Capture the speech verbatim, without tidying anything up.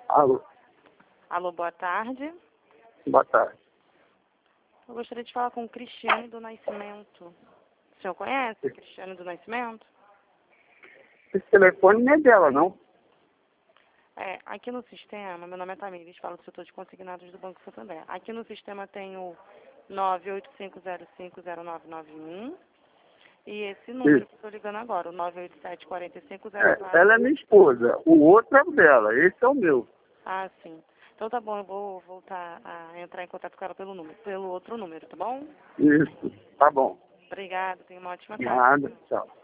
Alô, Alô, boa tarde. boa tarde. Eu gostaria de falar com o Cristiane do Nascimento. O senhor conhece o Cristiane do Nascimento? Esse telefone não é dela, não? É, aqui no sistema, meu nome é Tamires, falo do setor de consignados do Banco Santander. Aqui no sistema tem o nove oito cinco zero cinco zero nove nove um e esse número Isso. que estou ligando agora, o nove oito sete quatro cinco zero quatro. É, ela é minha esposa, o outro é o dela, esse é o meu. Ah, sim. Então tá bom, eu vou voltar a entrar em contato com ela pelo número, pelo outro número, tá bom? Isso, tá bom. Obrigada, tenha uma ótima tarde. Nada, tchau.